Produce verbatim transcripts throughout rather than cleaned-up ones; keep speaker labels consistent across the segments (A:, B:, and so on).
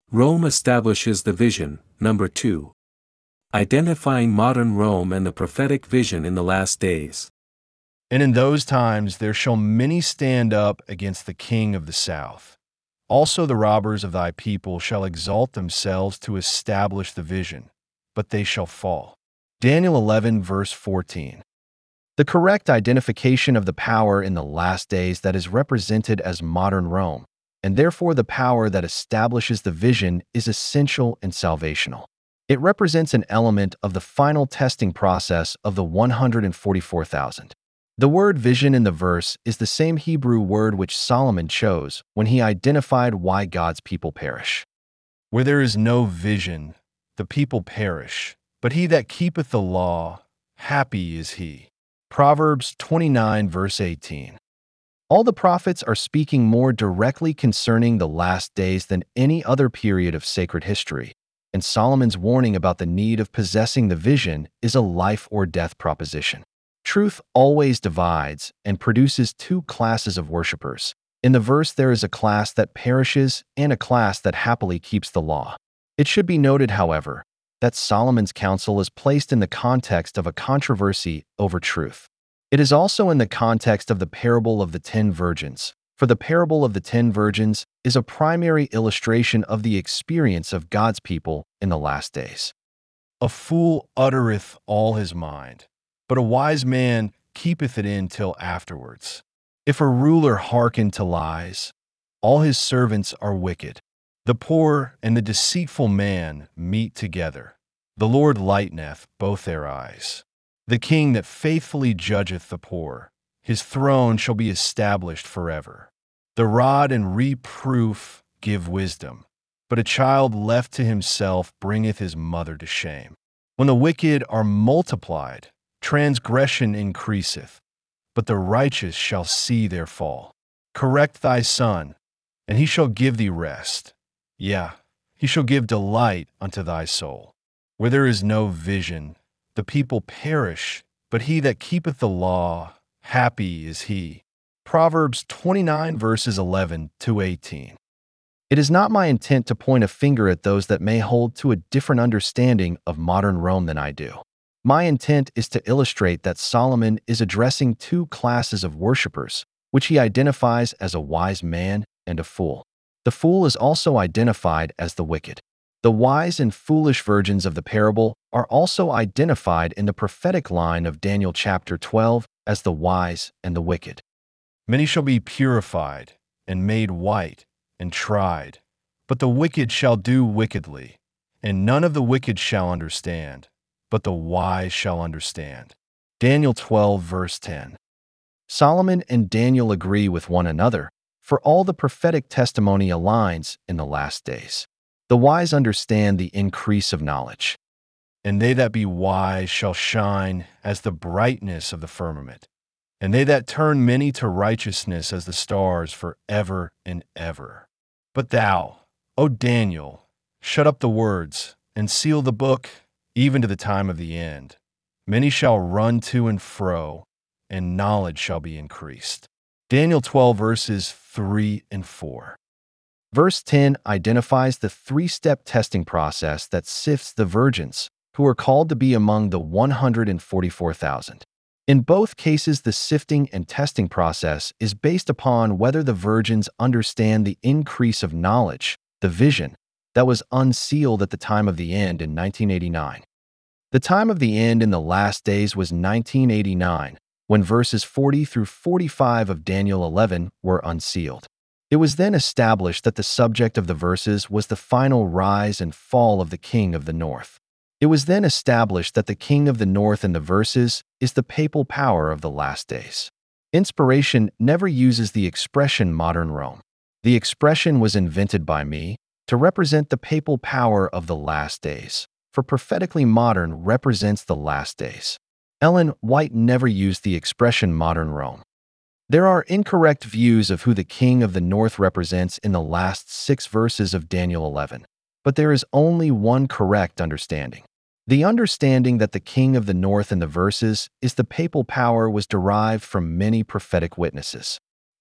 A: Rome establishes the vision. Number two. Identifying modern Rome and the prophetic vision in the last days.
B: And in those times there shall many stand up against the king of the south. Also the robbers of thy people shall exalt themselves to establish the vision, but they shall fall. Daniel eleven, verse fourteen. The correct identification of the power in the last days that is represented as modern Rome, and therefore the power that establishes the vision, is essential and salvational. It represents an element of the final testing process of the one hundred forty-four thousand. The word vision in the verse is the same Hebrew word which Solomon chose when he identified why God's people perish. Where there is no vision, the people perish, but he that keepeth the law, happy is he. Proverbs twenty-nine, verse eighteen. All the prophets are speaking more directly concerning the last days than any other period of sacred history, and Solomon's warning about the need of possessing the vision is a life or death proposition. Truth always divides and produces two classes of worshipers. In the verse there is a class that perishes and a class that happily keeps the law. It should be noted, however, that Solomon's counsel is placed in the context of a controversy over truth. It is also in the context of the parable of the ten virgins, for the parable of the ten virgins is a primary illustration of the experience of God's people in the last days. A fool uttereth all his mind, but a wise man keepeth it in till afterwards. If a ruler hearken to lies, all his servants are wicked. The poor and the deceitful man meet together. The Lord lighteneth both their eyes. The king that faithfully judgeth the poor, his throne shall be established forever. The rod and reproof give wisdom, but a child left to himself bringeth his mother to shame. When the wicked are multiplied, transgression increaseth, but the righteous shall see their fall. Correct thy son, and he shall give thee rest. Yea, he shall give delight unto thy soul. Where there is no vision, the people perish, but he that keepeth the law, happy is he. Proverbs twenty-nine, verses eleven to eighteen. It is not my intent to point a finger at those that may hold to a different understanding of modern Rome than I do. My intent is to illustrate that Solomon is addressing two classes of worshipers, which he identifies as a wise man and a fool. The fool is also identified as the wicked. The wise and foolish virgins of the parable are also identified in the prophetic line of Daniel chapter twelve as the wise and the wicked. Many shall be purified and made white and tried, but the wicked shall do wickedly, and none of the wicked shall understand, but the wise shall understand. Daniel twelve, verse ten. Solomon and Daniel agree with one another, for all the prophetic testimony aligns in the last days. The wise understand the increase of knowledge. And they that be wise shall shine as the brightness of the firmament, and they that turn many to righteousness as the stars for ever and ever. But thou, O Daniel, shut up the words, and seal the book, even to the time of the end. Many shall run to and fro, and knowledge shall be increased. Daniel twelve, verses three and four. Verse ten identifies the three-step testing process that sifts the virgins, who are called to be among the one hundred forty-four thousand. In both cases, the sifting and testing process is based upon whether the virgins understand the increase of knowledge, the vision, that was unsealed at the time of the end in nineteen eighty-nine. The time of the end in the last days was nineteen eighty-nine, when verses forty through forty-five of Daniel eleven were unsealed. It was then established that the subject of the verses was the final rise and fall of the king of the north. It was then established that the king of the north in the verses is the papal power of the last days. Inspiration never uses the expression modern Rome. The expression was invented by me to represent the papal power of the last days, for prophetically modern represents the last days. Ellen White never used the expression modern Rome. There are incorrect views of who the king of the north represents in the last six verses of Daniel eleven, but there is only one correct understanding. The understanding that the king of the north in the verses is the papal power was derived from many prophetic witnesses.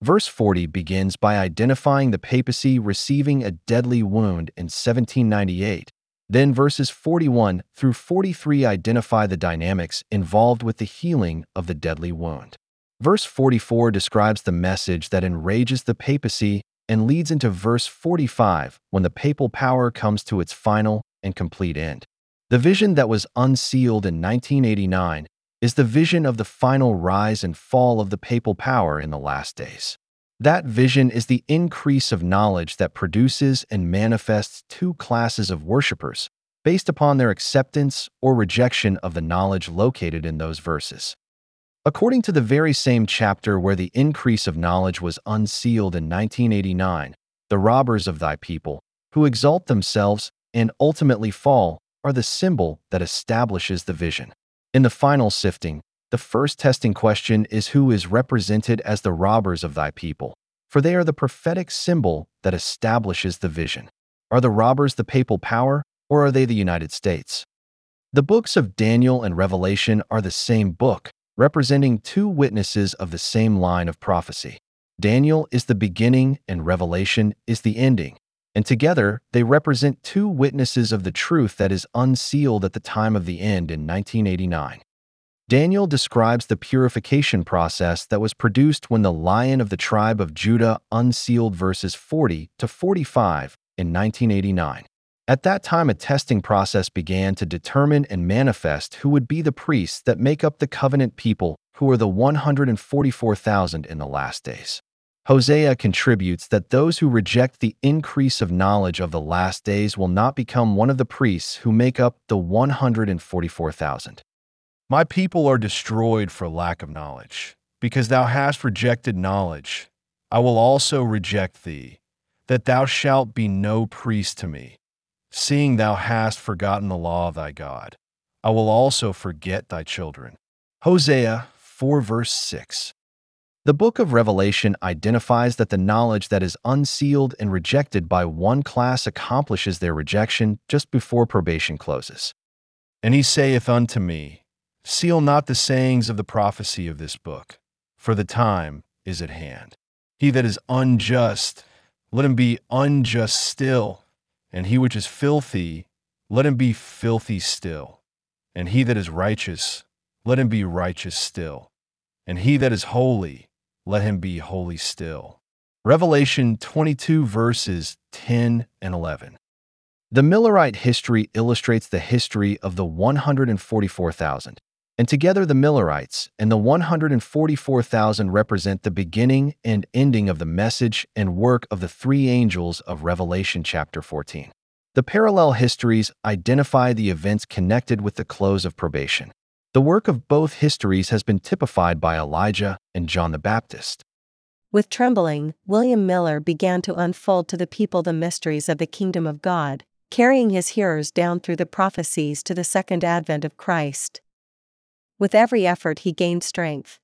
B: Verse forty begins by identifying the papacy receiving a deadly wound in seventeen ninety-eight. Then verses forty-one through forty-three identify the dynamics involved with the healing of the deadly wound. Verse forty-four describes the message that enrages the papacy and leads into verse forty-five when the papal power comes to its final and complete end. The vision that was unsealed in nineteen eighty-nine is the vision of the final rise and fall of the papal power in the last days. That vision is the increase of knowledge that produces and manifests two classes of worshippers based upon their acceptance or rejection of the knowledge located in those verses. According to the very same chapter where the increase of knowledge was unsealed in nineteen eighty-nine, the robbers of thy people, who exalt themselves and ultimately fall, are the symbol that establishes the vision. In the final sifting, the first testing question is who is represented as the robbers of thy people, for they are the prophetic symbol that establishes the vision. Are the robbers the papal power, or are they the United States? The books of Daniel and Revelation are the same book, representing two witnesses of the same line of prophecy. Daniel is the beginning and Revelation is the ending, and together they represent two witnesses of the truth that is unsealed at the time of the end in nineteen eighty-nine. Daniel describes the purification process that was produced when the Lion of the tribe of Judah unsealed verses forty to forty-five in nineteen eighty-nine. At that time, a testing process began to determine and manifest who would be the priests that make up the covenant people, who are the one hundred forty-four thousand in the last days. Hosea contributes that those who reject the increase of knowledge of the last days will not become one of the priests who make up the one hundred forty-four thousand. My people are destroyed for lack of knowledge. Because thou hast rejected knowledge, I will also reject thee, that thou shalt be no priest to me. Seeing thou hast forgotten the law of thy God, I will also forget thy children. Hosea four verse six. The book of Revelation identifies that the knowledge that is unsealed and rejected by one class accomplishes their rejection just before probation closes. And he saith unto me, Seal not the sayings of the prophecy of this book, for the time is at hand. He that is unjust, let him be unjust still, and he which is filthy, let him be filthy still. And he that is righteous, let him be righteous still. And he that is holy, let him be holy still. Revelation twenty-two verses ten and eleven. The Millerite history illustrates the history of the one hundred forty-four thousand, and together the Millerites and the one hundred forty-four thousand represent the beginning and ending of the message and work of the three angels of Revelation chapter fourteen. The parallel histories identify the events connected with the close of probation. The work of both histories has been typified by Elijah and John the Baptist.
C: With trembling, William Miller began to unfold to the people the mysteries of the kingdom of God, carrying his hearers down through the prophecies to the second advent of Christ. With every effort he gained strength.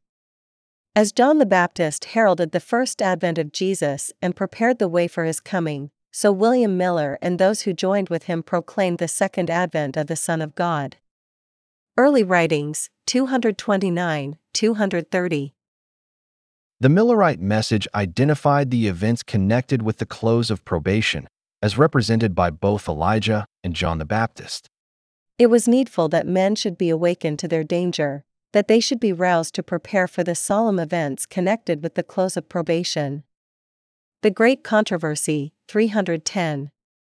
C: As John the Baptist heralded the first advent of Jesus and prepared the way for his coming, so William Miller and those who joined with him proclaimed the second advent of the Son of God. Early Writings, two twenty-nine to two thirty.
B: The Millerite message identified the events connected with the close of probation, as represented by both Elijah and John the Baptist.
C: It was needful that men should be awakened to their danger, that they should be roused to prepare for the solemn events connected with the close of probation. The Great Controversy, three ten.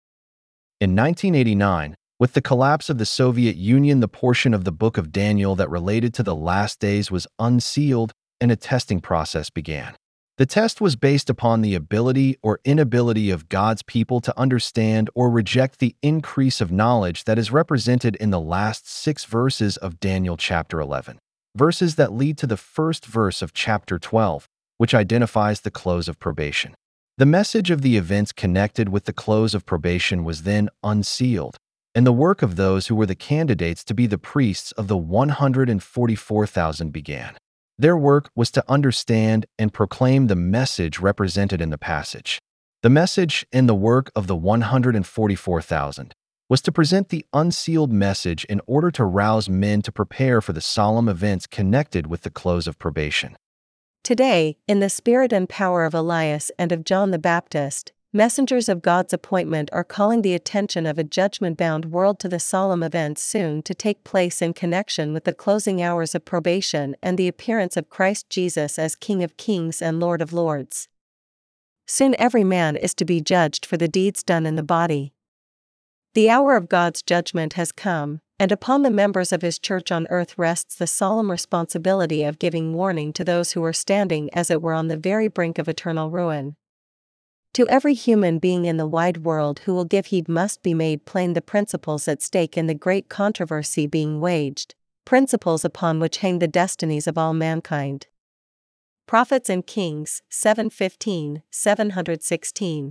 B: In nineteen eighty-nine, with the collapse of the Soviet Union, the portion of the book of Daniel that related to the last days was unsealed and a testing process began. The test was based upon the ability or inability of God's people to understand or reject the increase of knowledge that is represented in the last six verses of Daniel chapter eleven, verses that lead to the first verse of chapter twelve, which identifies the close of probation. The message of the events connected with the close of probation was then unsealed, and the work of those who were the candidates to be the priests of the one hundred forty-four thousand began. Their work was to understand and proclaim the message represented in the passage. The message and the work of the one hundred forty-four thousand was to present the unsealed message in order to rouse men to prepare for the solemn events connected with the close of probation.
C: Today, in the spirit and power of Elias and of John the Baptist, messengers of God's appointment are calling the attention of a judgment-bound world to the solemn events soon to take place in connection with the closing hours of probation and the appearance of Christ Jesus as King of Kings and Lord of Lords. Soon every man is to be judged for the deeds done in the body. The hour of God's judgment has come, and upon the members of His church on earth rests the solemn responsibility of giving warning to those who are standing as it were on the very brink of eternal ruin. To every human being in the wide world who will give heed must be made plain the principles at stake in the great controversy being waged, principles upon which hang the destinies of all mankind. Prophets and Kings, seven fifteen, seven sixteen.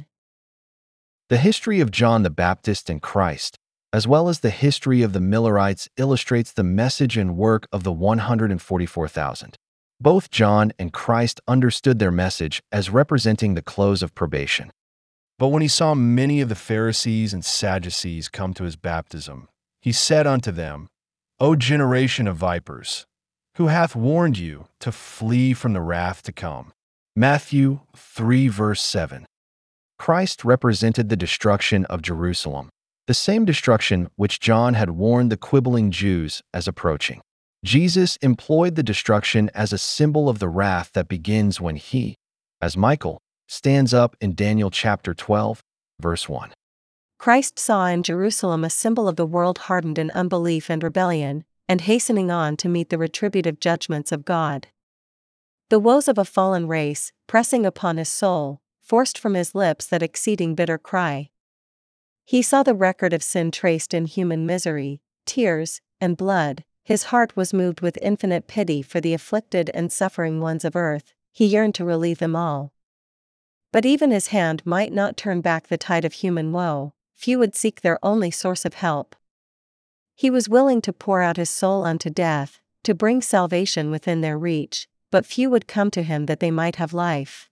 B: The history of John the Baptist and Christ, as well as the history of the Millerites, illustrates the message and work of the one hundred forty-four thousand. Both John and Christ understood their message as representing the close of probation. But when he saw many of the Pharisees and Sadducees come to his baptism, he said unto them, O generation of vipers, who hath warned you to flee from the wrath to come? Matthew three verse seven. Christ represented the destruction of Jerusalem, the same destruction which John had warned the quibbling Jews as approaching. Jesus employed the destruction as a symbol of the wrath that begins when he, as Michael, stands up in Daniel chapter twelve, verse one.
C: Christ saw in Jerusalem a symbol of the world hardened in unbelief and rebellion, and hastening on to meet the retributive judgments of God. The woes of a fallen race, pressing upon his soul, forced from his lips that exceeding bitter cry. He saw the record of sin traced in human misery, tears, and blood. His heart was moved with infinite pity for the afflicted and suffering ones of earth. He yearned to relieve them all. But even his hand might not turn back the tide of human woe. Few would seek their only source of help. He was willing to pour out his soul unto death, to bring salvation within their reach, but few would come to him that they might have life.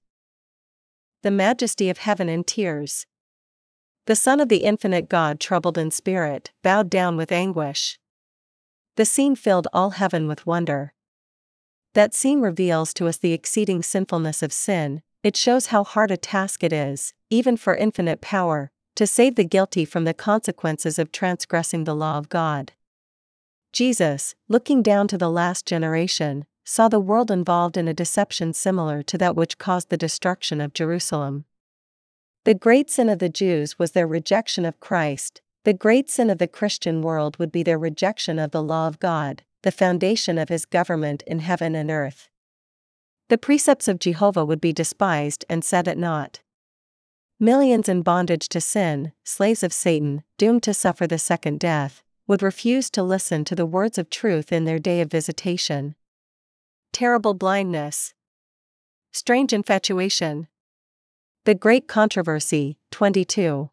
C: The majesty of heaven in tears. The Son of the infinite God, troubled in spirit, bowed down with anguish. The scene filled all heaven with wonder. That scene reveals to us the exceeding sinfulness of sin. It shows how hard a task it is, even for infinite power, to save the guilty from the consequences of transgressing the law of God. Jesus, looking down to the last generation, saw the world involved in a deception similar to that which caused the destruction of Jerusalem. The great sin of the Jews was their rejection of Christ. The great sin of the Christian world would be their rejection of the law of God, the foundation of His government in heaven and earth. The precepts of Jehovah would be despised and set at naught. Millions in bondage to sin, slaves of Satan, doomed to suffer the second death, would refuse to listen to the words of truth in their day of visitation. Terrible blindness. Strange infatuation. The Great Controversy, twenty-two.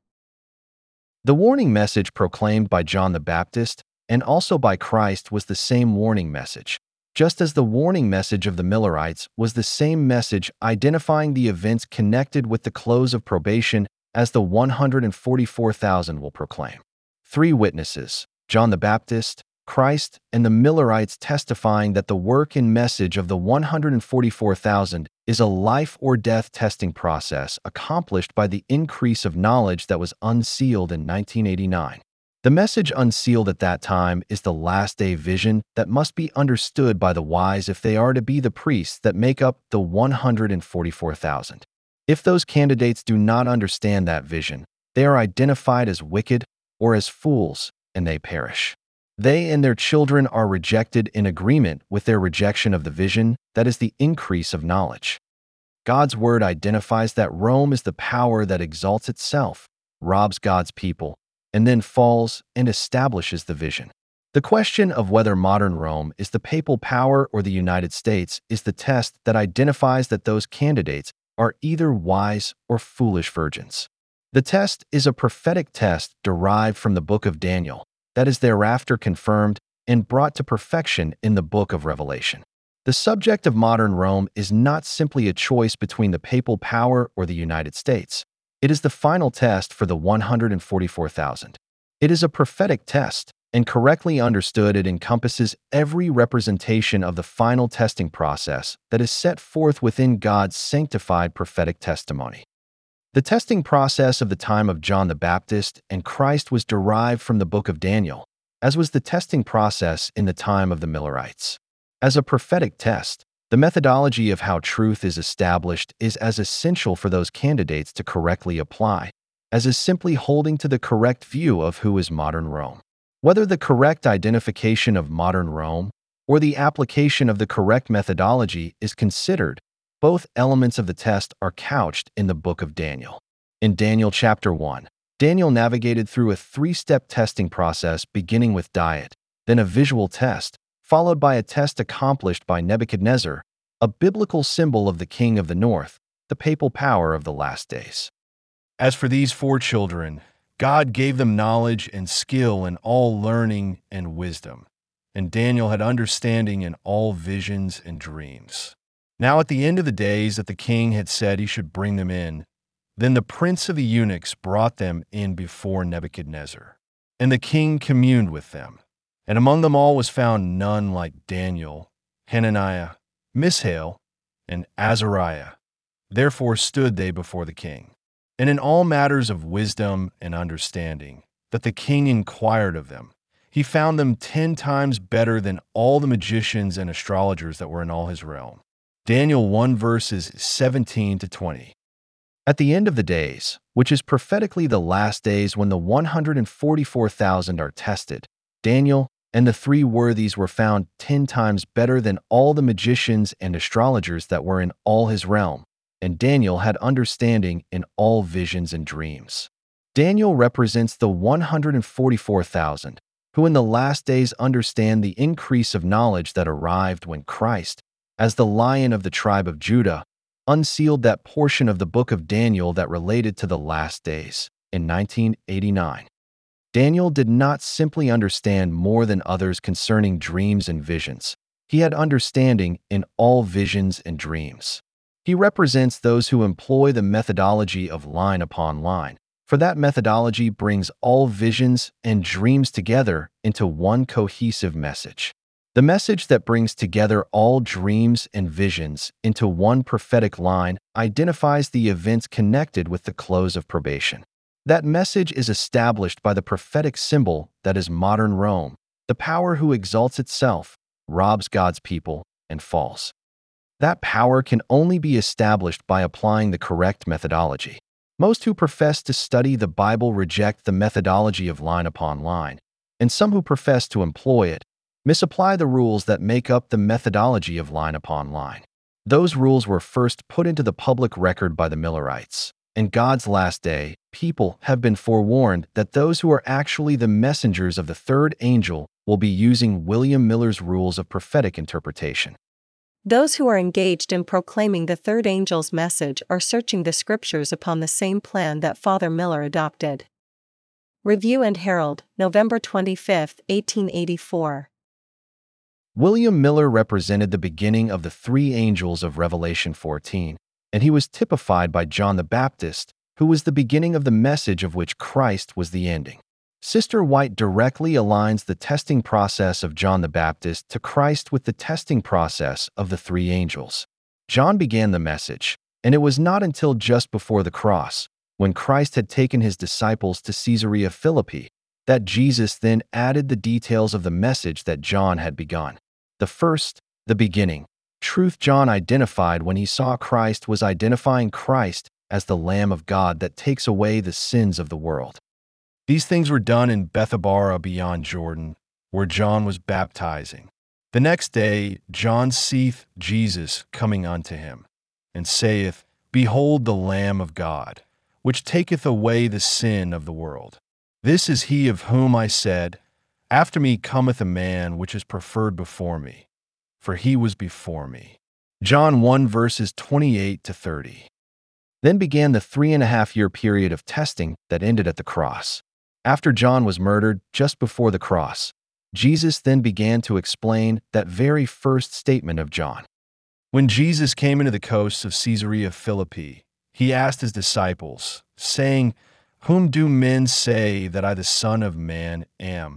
B: The warning message proclaimed by John the Baptist and also by Christ was the same warning message, just as the warning message of the Millerites was the same message identifying the events connected with the close of probation as the one hundred forty-four thousand will proclaim. Three witnesses, John the Baptist, Christ, and the Millerites, testifying that the work and message of the one hundred forty-four thousand is a life or death testing process accomplished by the increase of knowledge that was unsealed in nineteen eighty-nine. The message unsealed at that time is the last day vision that must be understood by the wise if they are to be the priests that make up the one hundred forty-four thousand. If those candidates do not understand that vision, they are identified as wicked or as fools, and they perish. They and their children are rejected in agreement with their rejection of the vision that is the increase of knowledge. God's word identifies that Rome is the power that exalts itself, robs God's people, and then falls and establishes the vision. The question of whether modern Rome is the papal power or the United States is the test that identifies that those candidates are either wise or foolish virgins. The test is a prophetic test derived from the book of Daniel, that is thereafter confirmed and brought to perfection in the book of Revelation. The subject of modern Rome is not simply a choice between the papal power or the United States. It is the final test for the one hundred forty-four thousand. It is a prophetic test, and correctly understood, it encompasses every representation of the final testing process that is set forth within God's sanctified prophetic testimony. The testing process of the time of John the Baptist and Christ was derived from the book of Daniel, as was the testing process in the time of the Millerites. As a prophetic test, the methodology of how truth is established is as essential for those candidates to correctly apply, as is simply holding to the correct view of who is modern Rome. Whether the correct identification of modern Rome or the application of the correct methodology is considered, both elements of the test are couched in the book of Daniel. In Daniel chapter one, Daniel navigated through a three-step testing process beginning with diet, then a visual test, followed by a test accomplished by Nebuchadnezzar, a biblical symbol of the king of the north, the papal power of the last days.
D: As for these four children, God gave them knowledge and skill in all learning and wisdom, and Daniel had understanding in all visions and dreams. Now at the end of the days that the king had said he should bring them in, then the prince of the eunuchs brought them in before Nebuchadnezzar, and the king communed with them. And among them all was found none like Daniel, Hananiah, Mishael, and Azariah. Therefore stood they before the king. And in all matters of wisdom and understanding, that the king inquired of them, he found them ten times better than all the magicians and astrologers that were in all his realm. Daniel one verses seventeen to twenty.
B: At the end of the days, which is prophetically the last days when the one hundred forty-four thousand are tested, Daniel and the three worthies were found ten times better than all the magicians and astrologers that were in all his realm, and Daniel had understanding in all visions and dreams. Daniel represents the one hundred forty-four thousand, who in the last days understand the increase of knowledge that arrived when Christ, as the Lion of the tribe of Judah, unsealed that portion of the book of Daniel that related to the last days in nineteen eighty-nine. Daniel did not simply understand more than others concerning dreams and visions. He had understanding in all visions and dreams. He represents those who employ the methodology of line upon line, for that methodology brings all visions and dreams together into one cohesive message. The message that brings together all dreams and visions into one prophetic line identifies the events connected with the close of probation. That message is established by the prophetic symbol that is modern Rome, the power who exalts itself, robs God's people, and falls. That power can only be established by applying the correct methodology. Most who profess to study the Bible reject the methodology of line upon line, and some who profess to employ it misapply the rules that make up the methodology of line upon line. Those rules were first put into the public record by the Millerites. In God's last day, people have been forewarned that those who are actually the messengers of the third angel will be using William Miller's rules of prophetic interpretation.
C: Those who are engaged in proclaiming the third angel's message are searching the scriptures upon the same plan that Father Miller adopted. Review and Herald, November twenty-fifth, eighteen eighty-four.
B: William Miller represented the beginning of the three angels of Revelation fourteen, and he was typified by John the Baptist, who was the beginning of the message of which Christ was the ending. Sister White directly aligns the testing process of John the Baptist to Christ with the testing process of the three angels. John began the message, and it was not until just before the cross, when Christ had taken his disciples to Caesarea Philippi, that Jesus then added the details of the message that John had begun. The first, the beginning, truth John identified when he saw Christ was identifying Christ as the Lamb of God that takes away the sins of the world.
D: These things were done in Bethabara beyond Jordan, where John was baptizing. The next day John seeth Jesus coming unto him, and saith, Behold the Lamb of God, which taketh away the sin of the world. This is he of whom I said, After me cometh a man which is preferred before me, for he was before me. John one verses twenty-eight to thirty.
B: Then began the three and a half year period of testing that ended at the cross. After John was murdered just before the cross, Jesus then began to explain that very first statement of John.
D: When Jesus came into the coasts of Caesarea Philippi, he asked his disciples, saying, Whom do men say that I the Son of Man am?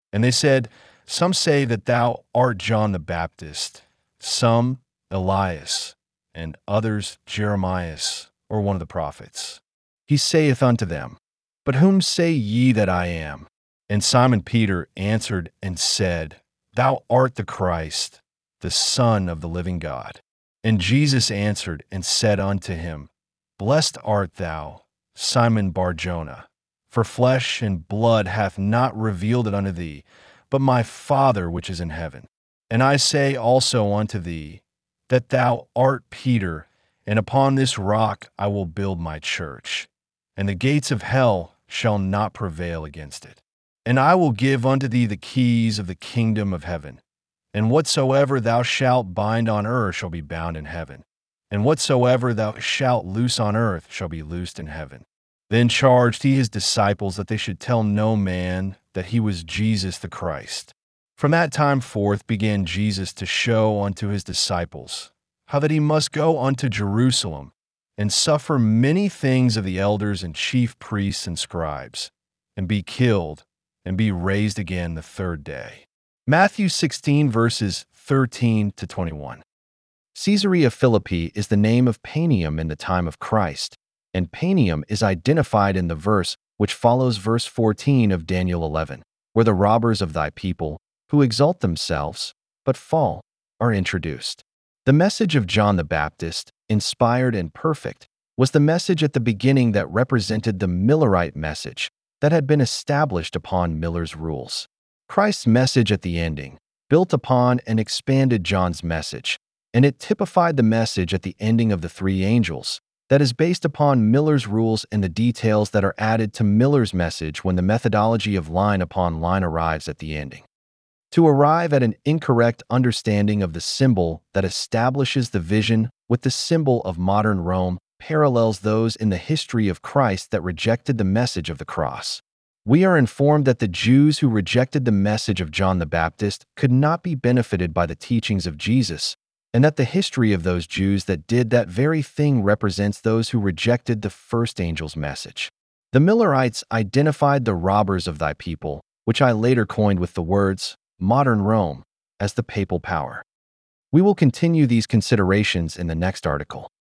B: And they said, Some say that thou art John the Baptist, some Elias, and others Jeremias, or one of the prophets. He saith unto them, But whom say ye that I am? And Simon Peter answered and said, Thou art the Christ, the Son of the living God. And Jesus answered and said unto him, Blessed art thou, Simon Bar-Jonah, for flesh and blood hath not revealed it unto thee, but my Father which is in heaven. And I say also unto thee, that thou art Peter, and upon this rock I will build my church, and the gates of hell shall not prevail against it. And I will give unto thee the keys of the kingdom of heaven. And whatsoever thou shalt bind on earth shall be bound in heaven, and whatsoever thou shalt loose on earth shall be loosed in heaven. Then charged he his disciples that they should tell no man that he was Jesus the Christ. From that time forth began Jesus to show unto his disciples how that he must go unto Jerusalem and suffer many things of the elders and chief priests and scribes, and be killed, and be raised again the third day. Matthew sixteen, verses thirteen to twenty-one.
E: Caesarea Philippi is the name of Panium in the time of Christ, and Panium is identified in the verse which follows verse fourteen of Daniel eleven, where the robbers of thy people, who exalt themselves, but fall, are introduced. The message of John the Baptist, inspired and perfect, was the message at the beginning that represented the Millerite message that had been established upon Miller's rules. Christ's message at the ending built upon and expanded John's message, and it typified the message at the ending of the three angels that is based upon Miller's rules and the details that are added to Miller's message when the methodology of line upon line arrives at the ending. To arrive at an incorrect understanding of the symbol that establishes the vision with the symbol of modern Rome parallels those in the history of Christ that rejected the message of the cross. We are informed that the Jews who rejected the message of John the Baptist could not be benefited by the teachings of Jesus, and that the history of those Jews that did that very thing represents those who rejected the first angel's message. The Millerites identified the robbers of thy people, which I later coined with the words, modern Rome, as the papal power. We will continue these considerations in the next article.